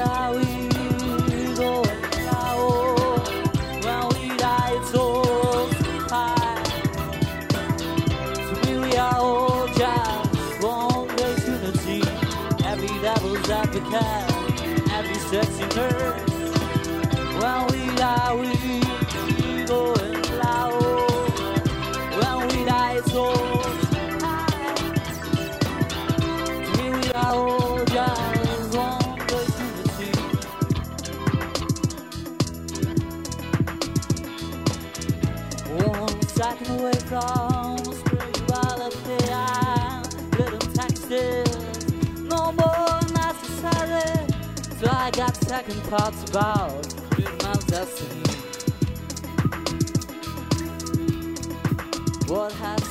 are we going now? When we die, it's all high. To me, we are all just one great unity. Every devil's advocate, every sexy nurse. When we die, we going loud. When we die, it's all high. To me, we are all just one great unity. One second away from spirituality and little taxes. No more necessary. So I got second thoughts about man's destiny. What has